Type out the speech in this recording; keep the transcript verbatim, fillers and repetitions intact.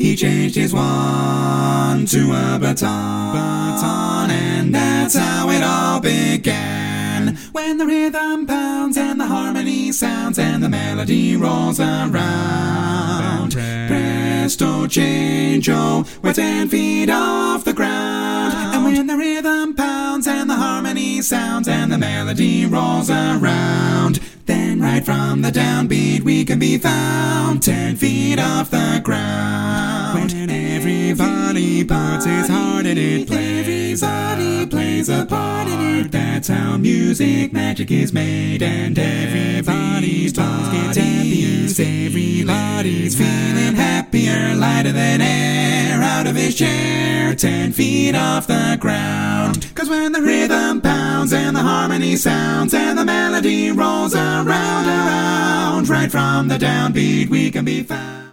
He changed his one to a baton, baton, and that's how it all began. When the rhythm pounds and the harmony sounds and the melody rolls around, presto change-o, we're ten feet off the ground. And when the rhythm pounds and the harmony sounds and the melody rolls around, then right from the downbeat we can be found ten feet off the ground. When everybody puts his heart in it, plays, everybody plays a part in it. That's how music magic is made, and everybody's bones get happier. Everybody's feeling happier, lighter than air out of his chair, ten feet off the ground. Cause when the rhythm pounds and the harmony sounds and the melody rolls around, around, right from the downbeat we can be found.